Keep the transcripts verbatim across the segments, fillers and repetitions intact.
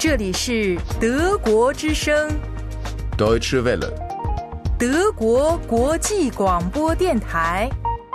这里是德国之声 Deutsche Welle， 德国国际广播电台。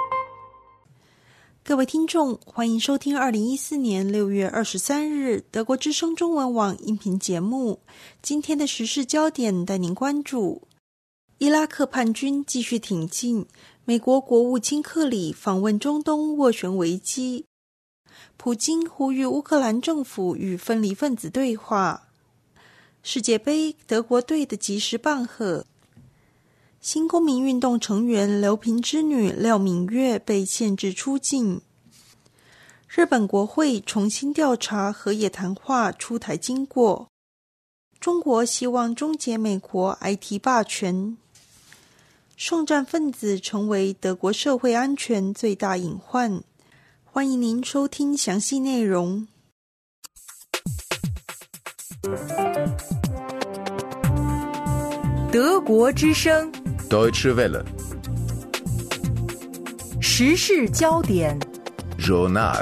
各位听众，欢迎收听二零一四年六月二十三日德国之声中文网音频节目。今天的时事焦点带您关注：伊拉克叛军继续挺进，美国国务卿克里访问中东斡旋危机，普京呼吁乌克兰政府与分离分子对话，世界杯德国队的及时棒喝，新公民运动成员刘平之女廖敏月被限制出境，日本国会重新调查河野谈话出台经过，中国希望终结美国 I T 霸权，圣战分子成为德国社会安全最大隐患。欢迎您收听详细内容。 德国之声 Deutsche Welle， 时事焦点 Journal。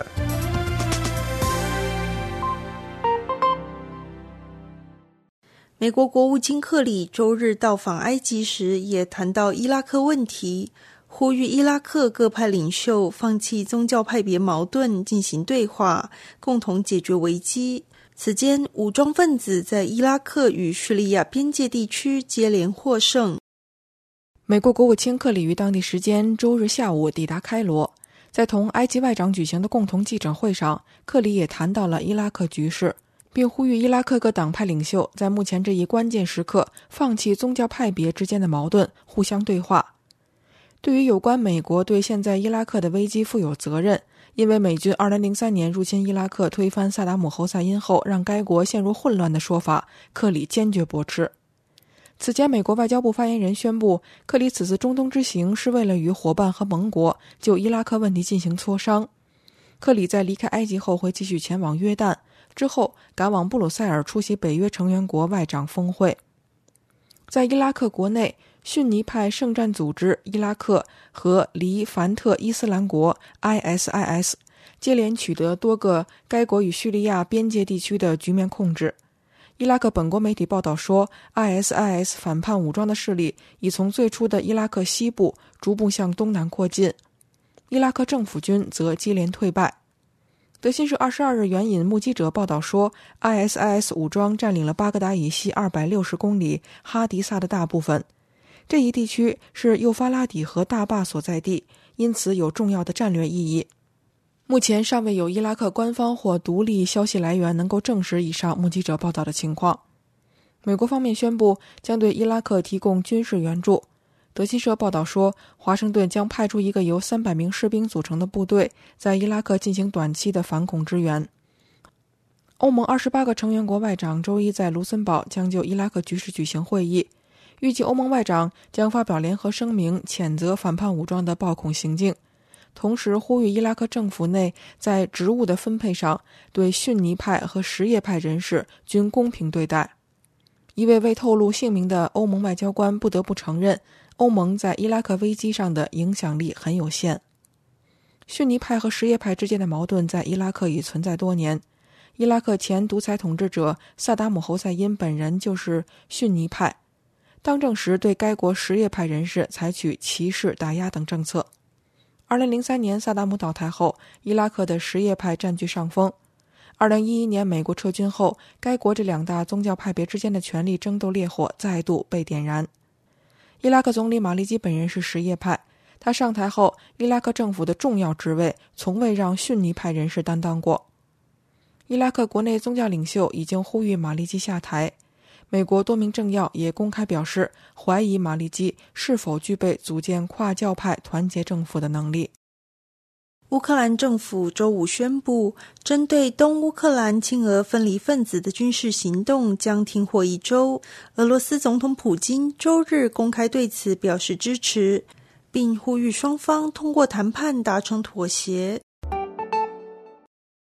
美国国务卿克里周日到访埃及时也谈到伊拉克问题，呼吁伊拉克各派领袖放弃宗教派别矛盾，进行对话，共同解决危机。此间，武装分子在伊拉克与叙利亚边界地区接连获胜。 美国国务卿克里于当地时间周日下午抵达开罗，在同埃及外长举行的共同记者会上，克里也谈到了伊拉克局势，并呼吁伊拉克各党派领袖在目前这一关键时刻放弃宗教派别之间的矛盾，互相对话。对于有关美国对现在伊拉克的危机负有责任，因为美军二零零三年入侵伊拉克推翻萨达姆侯赛因后让该国陷入混乱的说法，克里坚决驳斥。此前美国外交部发言人宣布，克里此次中东之行是为了与伙伴和盟国就伊拉克问题进行磋商。克里在离开埃及后会继续前往约旦，之后赶往布鲁塞尔出席北约成员国外长峰会。在伊拉克国内，逊尼派圣战组织伊拉克和黎凡特伊斯兰国 I S I S 接连取得多个该国与叙利亚边界地区的局面控制。伊拉克本国媒体报道说， I S I S 反叛武装的势力已从最初的伊拉克西部逐步向东南扩进，伊拉克政府军则接连退败。德新社二十二日援引目击者报道说， I S I S 武装占领了巴格达以西二百六十公里哈迪萨的大部分，这一地区是幼发拉底河大坝所在地，因此有重要的战略意义。目前尚未有伊拉克官方或独立消息来源能够证实以上目击者报道的情况。美国方面宣布将对伊拉克提供军事援助。德新社报道说，华盛顿将派出一个由三百名士兵组成的部队，在伊拉克进行短期的反恐支援。欧盟二十八个成员国外长周一在卢森堡将就伊拉克局势举行会议，预计欧盟外长将发表联合声明，谴责反叛武装的暴恐行径，同时呼吁伊拉克政府内在职务的分配上对逊尼派和什叶派人士均公平对待。一位未透露姓名的欧盟外交官不得不承认，欧盟在伊拉克危机上的影响力很有限。逊尼派和什叶派之间的矛盾在伊拉克已存在多年，伊拉克前独裁统治者萨达姆侯赛因本人就是逊尼派，当政时对该国什叶派人士采取歧视、打压等政策。二零零三年萨达姆倒台后，伊拉克的什叶派占据上风。二零一一年美国撤军后，该国这两大宗教派别之间的权力争斗烈火再度被点燃。伊拉克总理马利基本人是什叶派，他上台后，伊拉克政府的重要职位从未让逊尼派人士担当过。伊拉克国内宗教领袖已经呼吁马利基下台，美国多名政要也公开表示怀疑马利基是否具备组建跨教派团结政府的能力。 乌克兰政府周五宣布，针对东乌克兰亲俄分离分子的军事行动将停火一周。俄罗斯总统普京周日公开对此表示支持，并呼吁双方通过谈判达成妥协。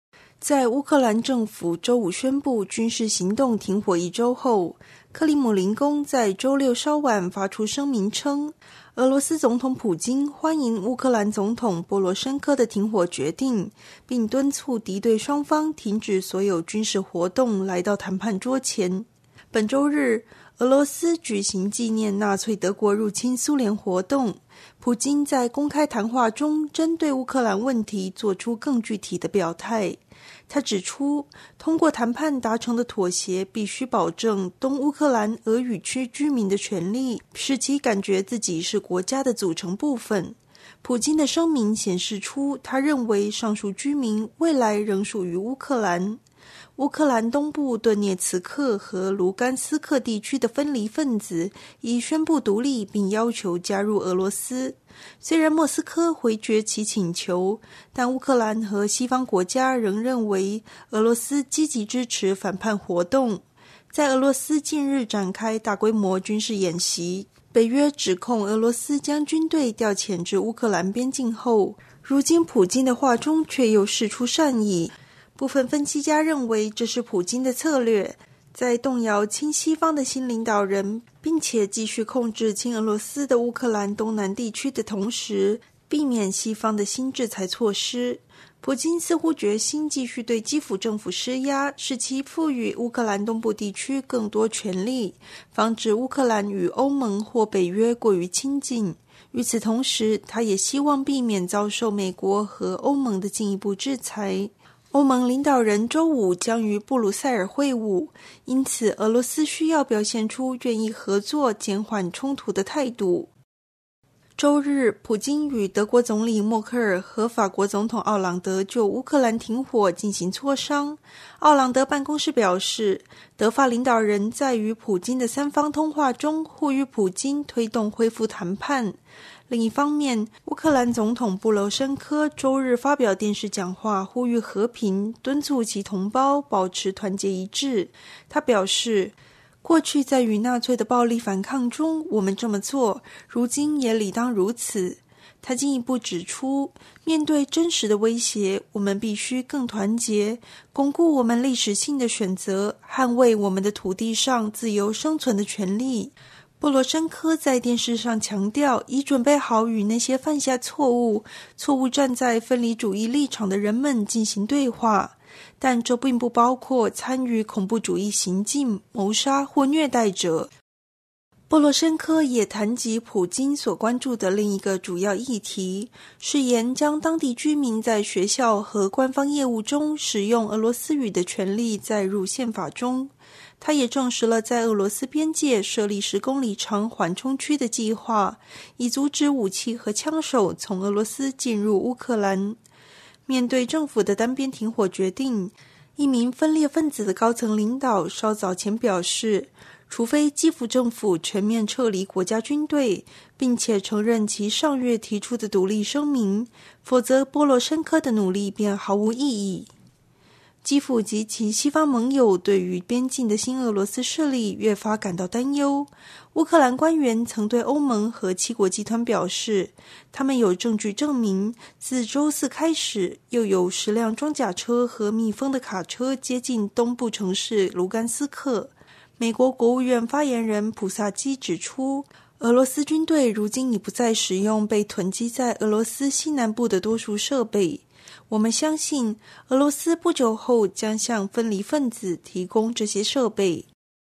在乌克兰政府周五宣布军事行动停火一周后，克里姆林宫在周六稍晚发出声明称，俄罗斯总统普京欢迎乌克兰总统波罗申科的停火决定，并敦促敌对双方停止所有军事活动，来到谈判桌前。本周日，俄罗斯举行纪念纳粹德国入侵苏联活动，普京在公开谈话中针对乌克兰问题做出更具体的表态。他指出，通过谈判达成的妥协必须保证东乌克兰俄语区居民的权利，使其感觉自己是国家的组成部分。普京的声明显示出，他认为上述居民未来仍属于乌克兰。乌克兰东部顿涅茨克和卢甘斯克地区的分离分子已宣布独立，并要求加入俄罗斯。虽然莫斯科回绝其请求，但乌克兰和西方国家仍认为俄罗斯积极支持反叛活动。在俄罗斯近日展开大规模军事演习，北约指控俄罗斯将军队调遣至乌克兰边境后，如今普京的话中却又释出善意。部分分析家认为，这是普京的策略，在动摇亲西方的新领导人，并且继续控制亲俄罗斯的乌克兰东南地区的同时，避免西方的新制裁措施。普京似乎决心继续对基辅政府施压，使其赋予乌克兰东部地区更多权力，防止乌克兰与欧盟或北约过于亲近。与此同时，他也希望避免遭受美国和欧盟的进一步制裁。欧盟领导人周五将于布鲁塞尔会晤，因此俄罗斯需要表现出愿意合作、减缓冲突的态度。周日，普京与德国总理默克尔和法国总统奥朗德就乌克兰停火进行磋商。奥朗德办公室表示，德法领导人在与普京的三方通话中呼吁普京推动恢复谈判。另一方面，乌克兰总统布罗申科周日发表电视讲话，呼吁和平，敦促其同胞保持团结一致。他表示，过去在与纳粹的暴力反抗中，我们这么做，如今也理当如此。他进一步指出，面对真实的威胁，我们必须更团结，巩固我们历史性的选择，捍卫我们的土地上自由生存的权利。波罗申科在电视上强调，已准备好与那些犯下错误、错误站在分离主义立场的人们进行对话，但这并不包括参与恐怖主义行径、谋杀或虐待者。波罗申科也谈及普京所关注的另一个主要议题，誓言将当地居民在学校和官方业务中使用俄罗斯语的权利载入宪法中。他也证实了在俄罗斯边界设立十公里长缓冲区的计划，以阻止武器和枪手从俄罗斯进入乌克兰。面对政府的单边停火决定，一名分裂分子的高层领导稍早前表示，除非基辅政府全面撤离国家军队，并且承认其上月提出的独立声明，否则波罗申科的努力便毫无意义。基辅及其西方盟友对于边境的新俄罗斯势力越发感到担忧。乌克兰官员曾对欧盟和七国集团表示，他们有证据证明，自周四开始，又有十辆装甲车和密封的卡车接近东部城市卢甘斯克。美国国务院发言人普萨基指出，俄罗斯军队如今已不再使用被囤积在俄罗斯西南部的多数设备。我们相信，俄罗斯不久后将向分离分子提供这些设备。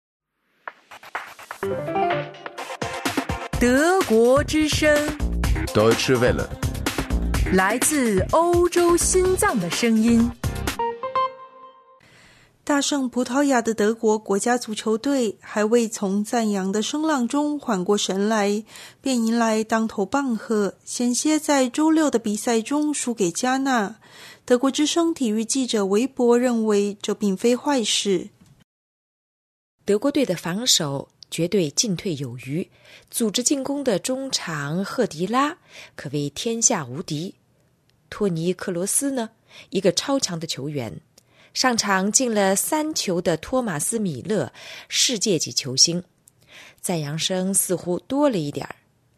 德国之声 Deutsche Welle， 来自欧洲心脏的声音。 大胜葡萄牙的德国国家足球队还未从赞扬的声浪中缓过神来，便迎来当头棒喝，险些在周六的比赛中输给加纳。德国之声体育记者韦伯认为，这并非坏事。 德国队的防守绝对进退有余，组织进攻的中场赫迪拉可谓天下无敌。托尼克罗斯呢，一个超强的球员，上场进了三球的托马斯米勒，世界级球星，赞扬声似乎多了一点儿。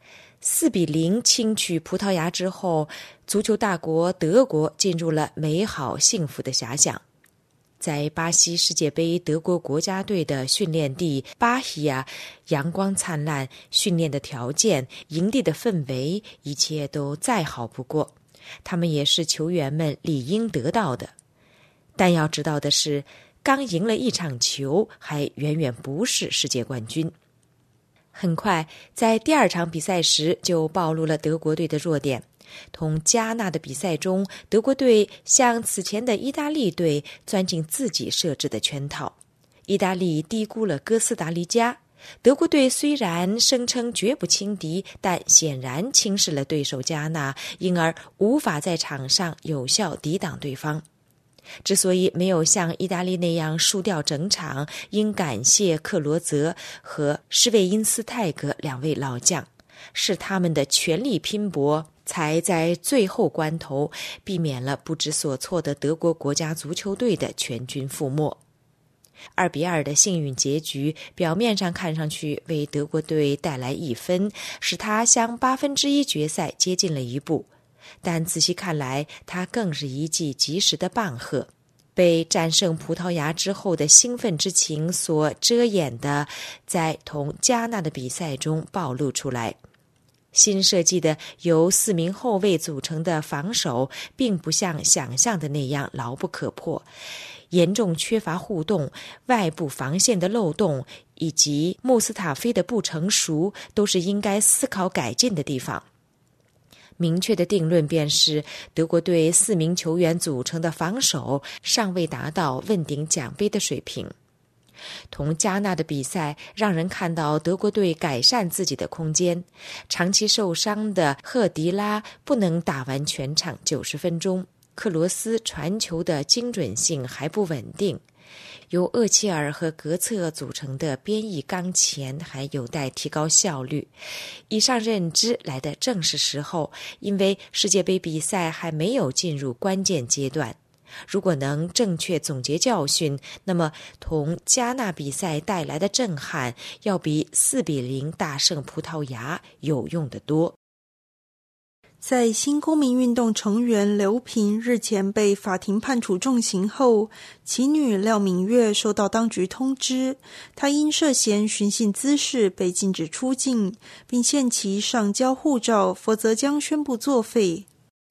四比零轻取葡萄牙之后，足球大国德国进入了美好幸福的遐想。在巴西世界杯德国国家队的训练地巴希亚，阳光灿烂，训练的条件、营地的氛围，一切都再好不过，他们也是球员们理应得到的。但要知道的是，刚赢了一场球，还远远不是世界冠军。很快，在第二场比赛时就暴露了德国队的弱点。同加纳的比赛中，德国队像此前的意大利队钻进自己设置的圈套。意大利低估了哥斯达黎加，德国队虽然声称绝不轻敌，但显然轻视了对手加纳，因而无法在场上有效抵挡对方。之所以没有像意大利那样输掉整场，应感谢克罗泽和施魏因斯泰格两位老将，是他们的全力拼搏，才在最后关头避免了不知所措的德国国家足球队的全军覆没。二比二的幸运结局，表面上看上去为德国队带来一分，使他向八分之一决赛接近了一步。但仔细看来，它更是一记及时的棒喝，被战胜葡萄牙之后的兴奋之情所遮掩的，在同加纳的比赛中暴露出来。新设计的由四名后卫组成的防守，并不像想象的那样牢不可破，严重缺乏互动，外部防线的漏洞以及穆斯塔菲的不成熟，都是应该思考改进的地方。明确的定论便是，德国队四名球员组成的防守尚未达到问鼎奖杯的水平。同加纳的比赛让人看到德国队改善自己的空间。长期受伤的赫迪拉不能打完全场九十分钟，克罗斯传球的精准性还不稳定。由厄齐尔和格策组成的边翼钢前还有待提高效率。以上认知来的正是时候，因为世界杯比赛还没有进入关键阶段。如果能正确总结教训，那么同加纳比赛带来的震撼，要比四比零大胜葡萄牙有用得多。 在新公民运动成员刘平日前被法庭判处重刑后，其女廖敏月收到当局通知，她因涉嫌寻衅滋事被禁止出境，并限期上交护照，否则将宣布作废。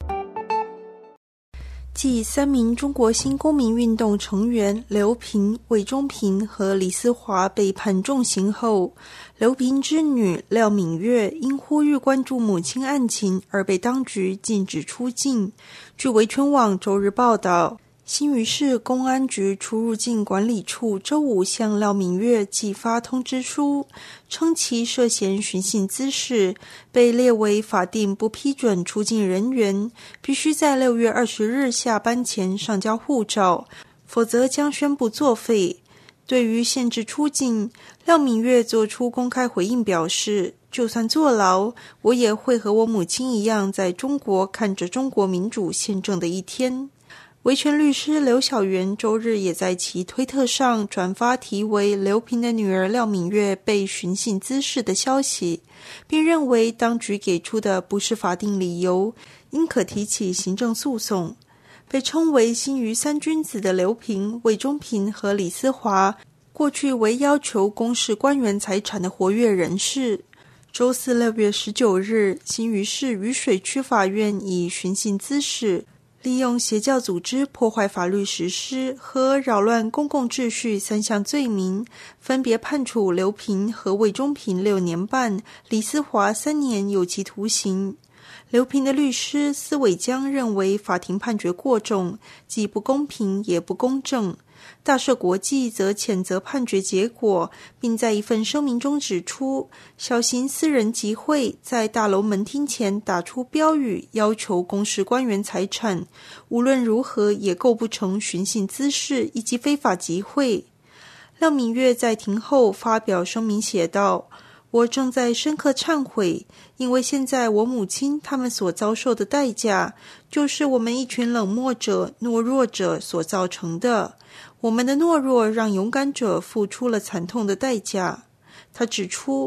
继三名中国新公民运动成员刘平、魏忠平和李思华被判重刑后，刘平之女廖敏月因呼吁关注母亲案情而被当局禁止出境。据维权网周日报道，新余市公安局出入境管理处周五向廖敏月寄发通知书，称其涉嫌寻衅滋事，被列为法定不批准出境人员，必须在六月二十日下班前上交护照，否则将宣布作废。对于限制出境，廖敏月做出公开回应表示，就算坐牢，我也会和我母亲一样在中国看着中国民主宪政的一天。维权律师刘晓元周日也在其推特上转发题为刘平的女儿廖敏月被寻衅滋事的消息，并认为当局给出的不是法定理由，应可提起行政诉讼。被称为新余三君子的刘平、魏忠平和李思华，过去为要求公示官员财产的活跃人士。周四六月十九日，新余市雨水区法院以寻衅滋事、利用邪教组织破坏法律实施和扰乱公共秩序三项罪名，分别判处刘平和魏忠平六年半，李思华三年有期徒刑。刘平的律师司伟江认为法庭判决过重，既不公平也不公正。大社国际则谴责判决结果，并在一份声明中指出，小型私人集会在大楼门厅前打出标语，要求公示官员财产，无论如何也构不成寻衅滋事以及非法集会。廖敏月在庭后发表声明写道，我正在深刻忏悔，因为现在我母亲他们所遭受的代价，就是我们一群冷漠者、懦弱者所造成的。我们的懦弱让勇敢者付出了惨痛的代价。他指出，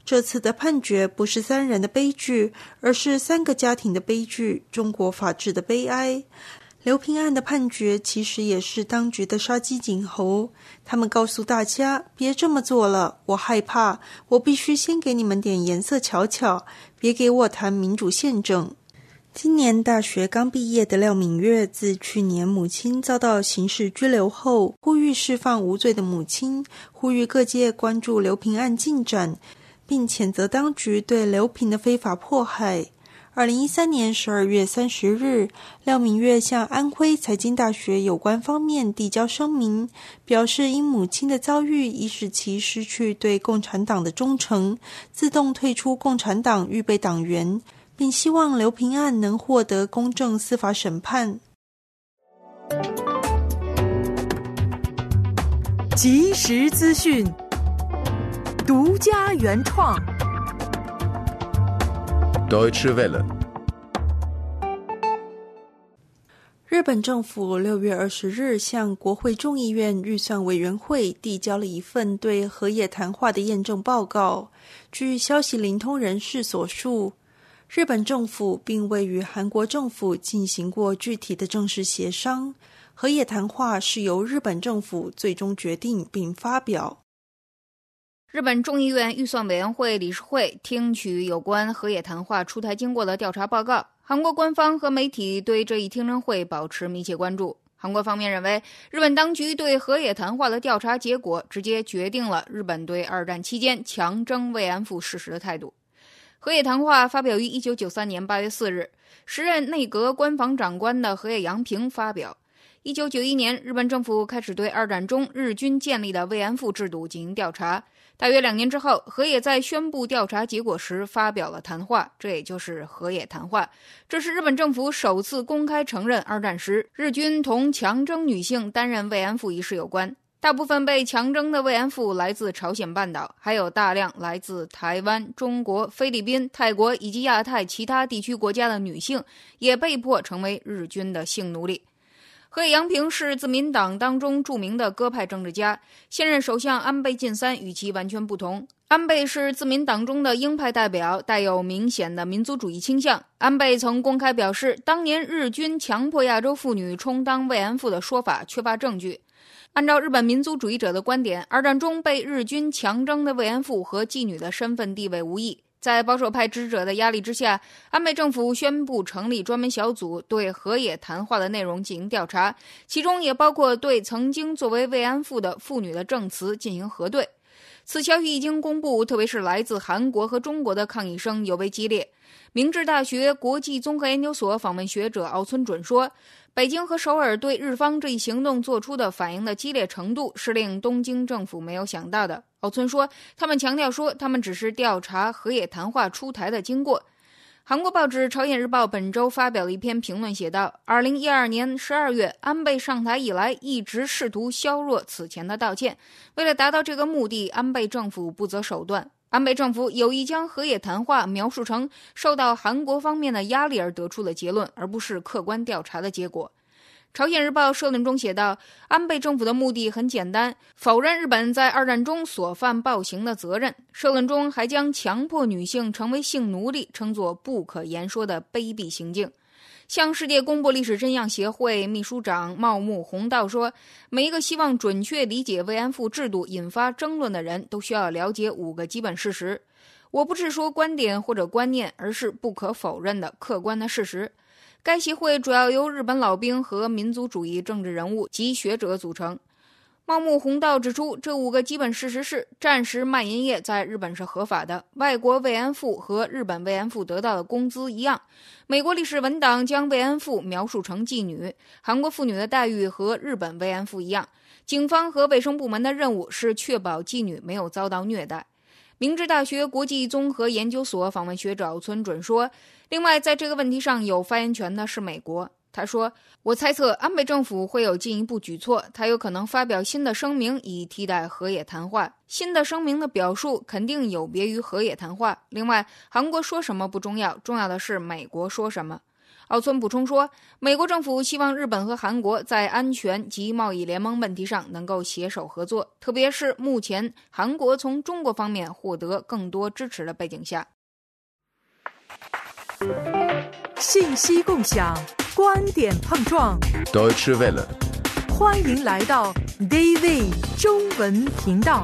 这次的判决不是三人的悲剧，而是三个家庭的悲剧，中国法治的悲哀。刘平案的判决其实也是当局的杀鸡儆猴，他们告诉大家别这么做了，我害怕，我必须先给你们点颜色瞧瞧，别给我谈民主宪政。今年大学刚毕业的廖敏月，自去年母亲遭到刑事拘留后，呼吁释放无罪的母亲，呼吁各界关注刘平案进展，并谴责当局对刘平的非法迫害。二零一三年十二月三十日，廖敏月向安徽财经大学有关方面递交声明，表示因母亲的遭遇已使其失去对共产党的忠诚，自动退出共产党预备党员，并希望刘平案能获得公正司法审判。 即时资讯，独家原创。 Deutsche Welle。 日本政府六月二十日向国会众议院预算委员会递交了一份对河野谈话的验证报告。据消息灵通人士所述，日本政府并未与韩国政府进行过具体的正式协商，河野谈话是由日本政府最终决定并发表。 日本众议院预算委员会理事会听取有关河野谈话出台经过的调查报告，韩国官方和媒体对这一听证会保持密切关注。韩国方面认为，日本当局对河野谈话的调查结果直接决定了日本对二战期间强征慰安妇事实的态度。河野谈话发表于一九九三年八月四日，时任内阁官房长官的河野洋平发表。一九九一年，日本政府开始对二战中日军建立的慰安妇制度进行调查。大约两年之后，河野在宣布调查结果时发表了谈话，这也就是河野谈话。这是日本政府首次公开承认二战时日军同强征女性担任慰安妇一事有关。大部分被强征的慰安妇来自朝鲜半岛，还有大量来自台湾、中国、菲律宾、泰国以及亚太其他地区国家的女性也被迫成为日军的性奴隶。河野洋平是自民党当中著名的鸽派政治家，现任首相安倍晋三与其完全不同。安倍是自民党中的鹰派代表，带有明显的民族主义倾向。安倍曾公开表示，当年日军强迫亚洲妇女充当慰安妇的说法缺乏证据。按照日本民族主义者的观点，二战中被日军强征的慰安妇和妓女的身份地位无异。在保守派支持者的压力之下，安倍政府宣布成立专门小组，对河野谈话的内容进行调查，其中也包括对曾经作为慰安妇的妇女的证词进行核对。此消息一经公布，特别是来自韩国和中国的抗议声尤为激烈。明治大学国际综合研究所访问学者敖村准说，北京和首尔对日方这一行动做出的反应的激烈程度是令东京政府没有想到的。敖村说，他们强调说，他们只是调查河野谈话出台的经过。韩国报纸《朝鲜日报》本周发表了一篇评论，写道：二零一二年十二月，安倍上台以来一直试图削弱此前的道歉，为了达到这个目的，安倍政府不择手段。安倍政府有意将河野谈话描述成受到韩国方面的压力而得出的结论，而不是客观调查的结果。朝鲜日报社论中写道，安倍政府的目的很简单，否认日本在二战中所犯暴行的责任。社论中还将强迫女性成为性奴隶称作不可言说的卑鄙行径。向世界公布历史真相协会秘书长茂木宏道说，每一个希望准确理解慰安妇制度引发争论的人都需要了解五个基本事实。我不是说观点或者观念，而是不可否认的客观的事实。该协会主要由日本老兵和民族主义政治人物及学者组成。茂木宏道指出，这五个基本事实是：战时卖淫业在日本是合法的，外国慰安妇和日本慰安妇得到的工资一样，美国历史文档将慰安妇描述成妓女，韩国妇女的待遇和日本慰安妇一样，警方和卫生部门的任务是确保妓女没有遭到虐待。明治大学国际综合研究所访问学者敖村准说，另外在这个问题上有发言权的是美国。他说，我猜测安倍政府会有进一步举措，他有可能发表新的声明以替代河野谈话。新的声明的表述肯定有别于河野谈话。另外，韩国说什么不重要，重要的是美国说什么。 奥村补充说，美国政府希望日本和韩国在安全及贸易联盟问题上能够携手合作，特别是目前韩国从中国方面获得更多支持的背景下。 信息共享，观点碰撞。 Deutsche Welle， 欢迎来到 Daily 中文频道。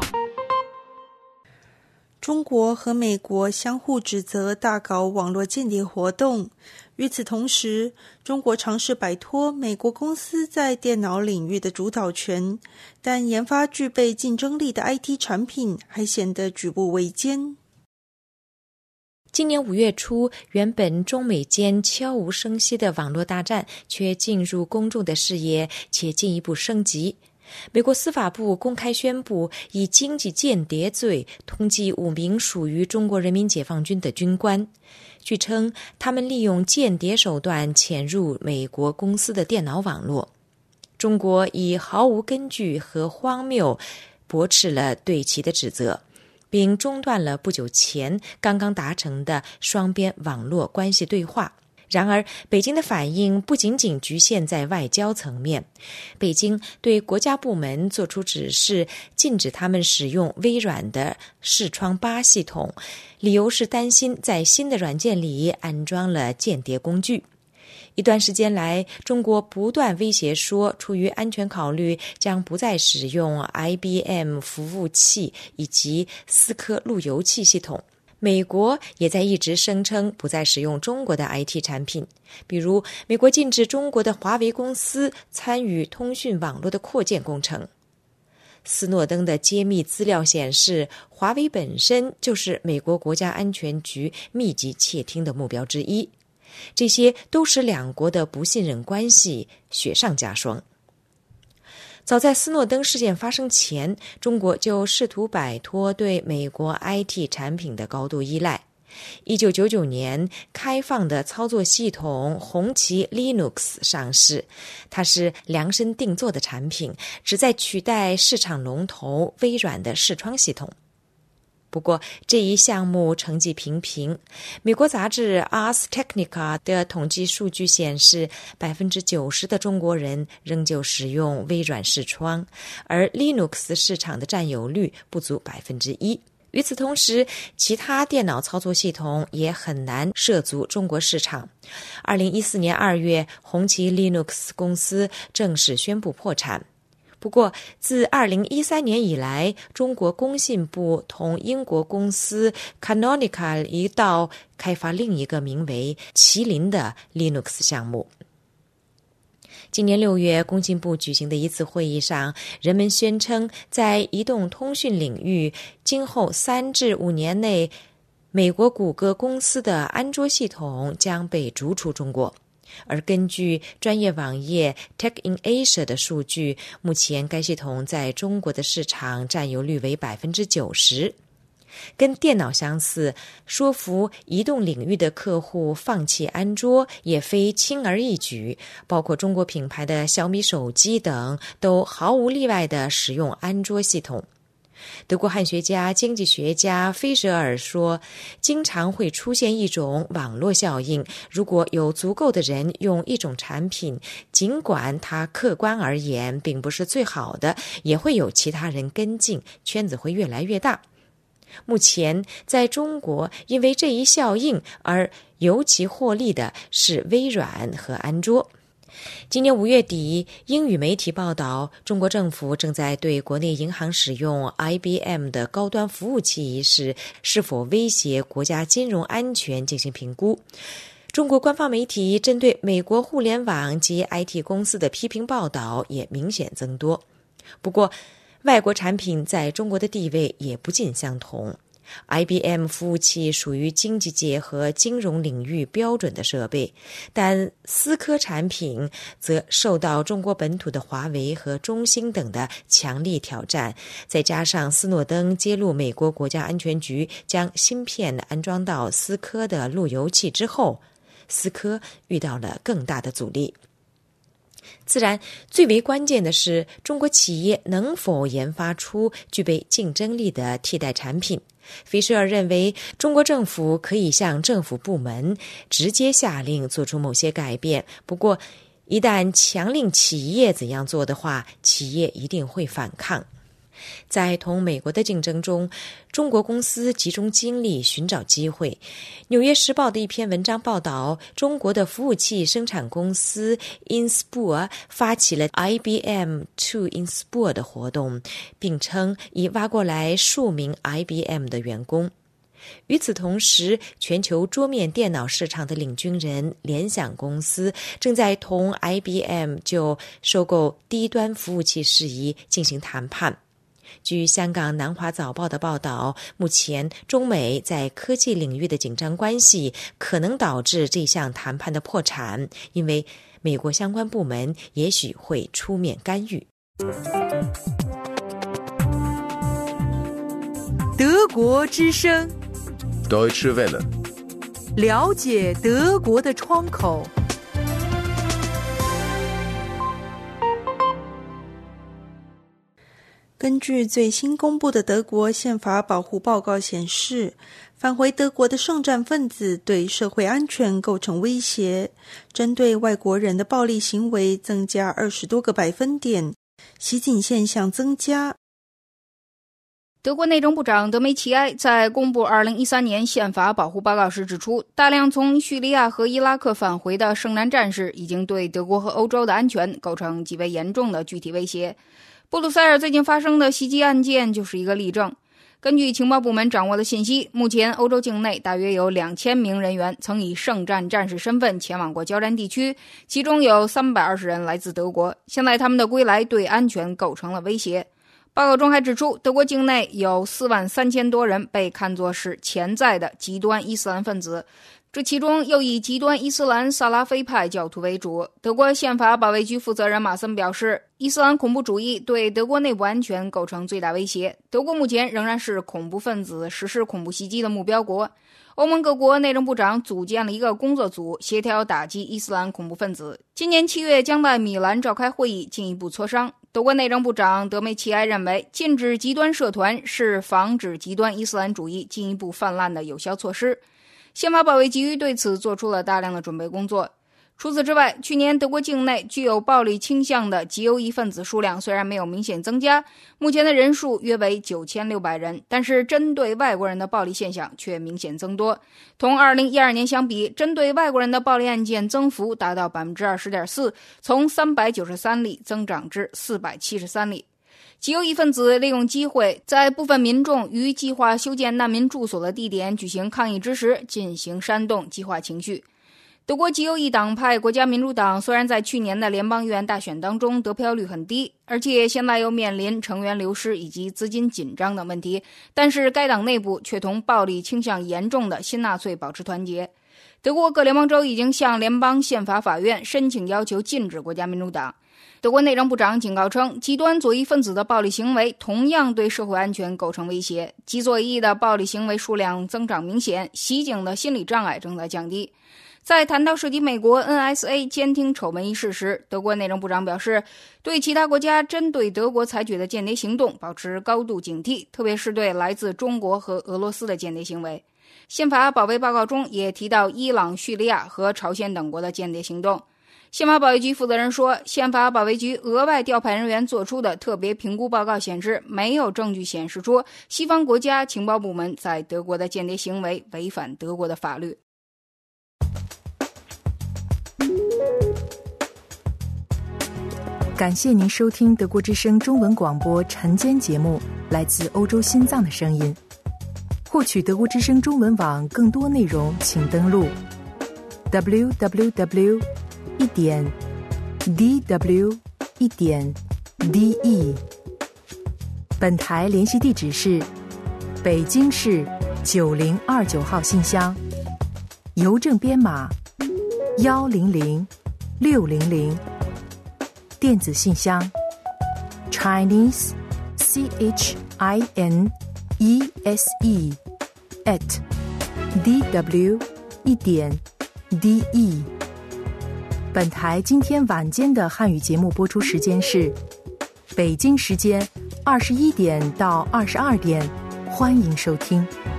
中国和美国相互指责大搞网络间谍活动。与此同时，中国尝试摆脱美国公司在电脑领域的主导权，但研发具备竞争力的 I T 产品还显得举步维艰。 今年五月初，原本中美间悄无声息的网络大战却进入公众的视野，且进一步升级。美国司法部公开宣布，以经济间谍罪通缉五名属于中国人民解放军的军官。据称，他们利用间谍手段潜入美国公司的电脑网络。中国以毫无根据和荒谬驳斥了对其的指责，并中断了不久前刚刚达成的双边网络关系对话。然而，北京的反应不仅仅局限在外交层面。北京对国家部门作出指示，禁止他们使用微软的视窗八系统，理由是担心在新的软件里安装了间谍工具。一段时间来，中国不断威胁说，出于安全考虑，将不再使用 I B M 服务器以及思科路由器系统。美国也在一直声称不再使用中国的 I T 产品，比如美国禁止中国的华为公司参与通讯网络的扩建工程。斯诺登的揭秘资料显示，华为本身就是美国国家安全局密集窃听的目标之一。这些都使两国的不信任关系雪上加霜。早在斯诺登事件发生前，中国就试图摆脱对美国 I T 产品的高度依赖。一九九九年，开放的操作系统红旗 Linux 上市，它是量身定做的产品，旨在取代市场龙头微软的视窗系统。不过，这一项目成绩平平。美国杂志 Ars Technica 的统计数据显示， 百分之九十 的中国人仍旧使用微软视窗，而 Linux 市场的占有率不足 百分之一。与此同时，其他电脑操作系统也很难涉足中国市场。二零一四年二月，红旗 Linux 公司正式宣布破产。不过，自二零一三年以来，中国工信部同英国公司 Canonical 一道开发另一个名为麒麟的 Linux 项目。今年六月，工信部举行的一次会议上，人们宣称，在移动通讯领域，今后三至五年内，美国谷歌公司的安卓系统将被逐出中国。而根据专业网页 Tech in Asia 的数据，目前该系统在中国的市场占有率为 百分之九十。跟电脑相似，说服移动领域的客户放弃安卓也非轻而易举，包括中国品牌的小米手机等都毫无例外地使用安卓系统。德国汉学家、经济学家菲舍尔说，经常会出现一种网络效应，如果有足够的人用一种产品，尽管它客观而言并不是最好的，也会有其他人跟进，圈子会越来越大。目前在中国，因为这一效应而尤其获利的是微软和安卓。今年五月底，英语媒体报道，中国政府正在对国内银行使用 I B M 的高端服务器一事是否威胁国家金融安全进行评估。中国官方媒体针对美国互联网及 I T 公司的批评报道也明显增多。不过，外国产品在中国的地位也不尽相同。I B M 服务器属于经济界和金融领域标准的设备，但思科产品则受到中国本土的华为和中兴等的强力挑战，再加上斯诺登揭露美国国家安全局将芯片安装到思科的路由器之后，思科遇到了更大的阻力。 自然，最为关键的是中国企业能否研发出具备竞争力的替代产品。菲舍尔认为，中国政府可以向政府部门直接下令做出某些改变，不过一旦强令企业怎样做的话，企业一定会反抗。在同美国的竞争中，中国公司集中精力寻找机会。纽约时报的一篇文章报道，中国的服务器生产公司 Inspur 发起了 I B M to Inspur 的活动，并称已挖过来数名 I B M 的员工。与此同时，全球桌面电脑市场的领军人联想公司正在同 I B M 就收购低端服务器事宜进行谈判。据香港南华早报的报道，目前中美在科技领域的紧张关系可能导致这项谈判的破产，因为美国相关部门也许会出面干预。 德国之声， Deutsche Welle， 了解德国的窗口。 根据最新公布的德国宪法保护报告显示，返回德国的圣战分子对社会安全构成威胁，针对外国人的暴力行为增加二十多个百分点，袭警现象增加。 德国内政部长德梅齐埃在公布二零一三年宪法保护报告时指出，大量从叙利亚和伊拉克返回的圣战战士已经对德国和欧洲的安全构成极为严重的具体威胁。布鲁塞尔最近发生的袭击案件就是一个例证。根据情报部门掌握的信息，目前欧洲境内大约有两千名人员曾以圣战战士身份前往过交战地区，其中有三百二十人来自德国。现在他们的归来对安全构成了威胁。报告中还指出，德国境内有四万三千多人被看作是潜在的极端伊斯兰分子，这其中又以极端伊斯兰萨拉菲派教徒为主。德国宪法保卫局负责人马森表示，伊斯兰恐怖主义对德国内部安全构成最大威胁。德国目前仍然是恐怖分子实施恐怖袭击的目标国。欧盟各国内政部长组建了一个工作组，协调打击伊斯兰恐怖分子。今年七月将在米兰召开会议，进一步磋商。德国内政部长德梅齐埃认为，禁止极端社团是防止极端伊斯兰主义进一步泛滥的有效措施。宪法保卫局对此做出了大量的准备工作。除此之外，去年德国境内具有暴力倾向的极右翼分子数量虽然没有明显增加，目前的人数约为九千六百人，但是针对外国人的暴力现象却明显增多。同二零一二年相比，针对外国人的暴力案件增幅达到 百分之二十点四， 从三百九十三例增长至四百七十三例。极右翼分子利用机会，在部分民众于计划修建难民住所的地点举行抗议之时，进行煽动激化情绪。德国极右翼党派国家民主党虽然在去年的联邦议院大选当中得票率很低，而且现在又面临成员流失以及资金紧张等问题，但是该党内部却同暴力倾向严重的新纳粹保持团结。德国各联邦州已经向联邦宪法法院申请要求禁止国家民主党。德国内政部长警告称，极端左翼分子的暴力行为同样对社会安全构成威胁，极左翼的暴力行为数量增长明显，袭警的心理障碍正在降低。在谈到涉及美国 N S A 监听丑闻一事时，德国内政部长表示，对其他国家针对德国采取的间谍行动保持高度警惕，特别是对来自中国和俄罗斯的间谍行为。宪法保卫报告中也提到伊朗、叙利亚和朝鲜等国的间谍行动。宪法保卫局负责人说，宪法保卫局额外调派人员做出的特别评估报告显示，没有证据显示出西方国家情报部门在德国的间谍行为违反德国的法律。 感谢您收听德国之声中文广播晨间节目，来自欧洲心脏的声音。获取德国之声中文网更多内容，请登录 double-u double-u double-u 点 d w 点 d e。 本台联系地址是北京市九零二九号信箱，邮政编码幺零零六零零，电子信箱 Chinese C H I N E S E at d w 点 d e。 本台今天晚间的汉语节目播出时间是北京时间二十一点到二十二点，欢迎收听。